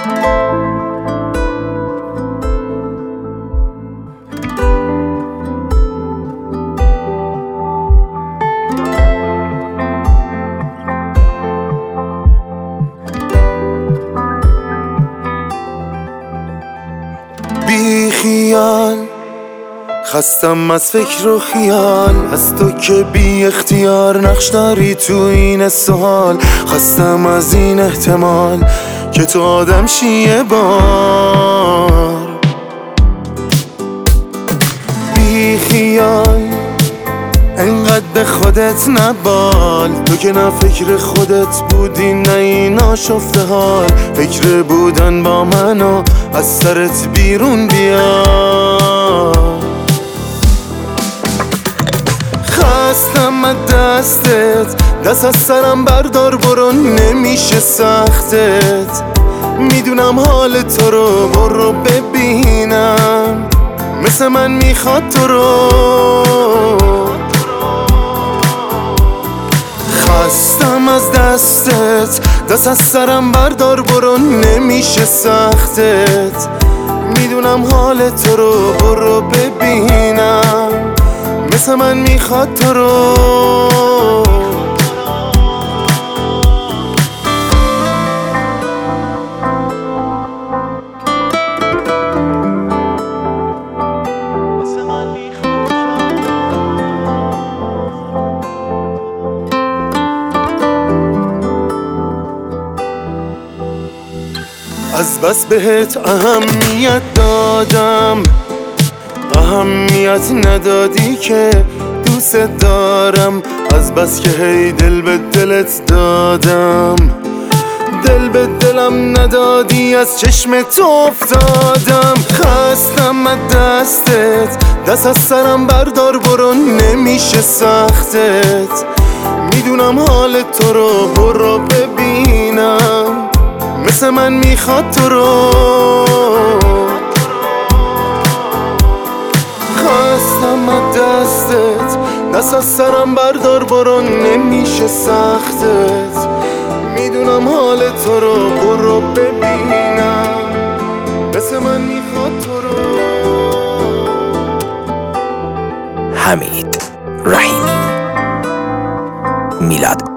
بی خیال خستم از فکر و خیال، از تو که بی اختیار نقش داری تو این سوال. خستم از این احتمال که تو آدم شیه بار. بی خیال انقدر به خودت نبال، تو که نه فکر خودت بودی نه این آشفته حال. فکر بودن با منو از سرت بیرون بیار. خستم از دستت، دست از سرم بردار برو، نمیشه سختت. میدونم حال تو رو، برو ببینم مثل من میخواد تو رو. خستم از دستت، دست از سرم بردار برو، نمیشه سختت. میدونم حال تو رو، برو ببینم مثل من میخواد تو رو. از بس بهت اهمیت دادم، اهمیت ندادی که دوست دارم. از بس که هی دل به دلت دادم، دل به دلم ندادی، از چشم تو افتادم. خستم از دستت، دست از سرم بردار برو، نمیشه سختت. میدونم حال تو رو، برو ببینم مثل من میخواد تو رو. خستم از دستت، دست از سرم بردار برو، نمیشه سختت. میدونم حال تو رو، برو ببینم مثل من میخواد تو رو. حمید رحیمی، میلاد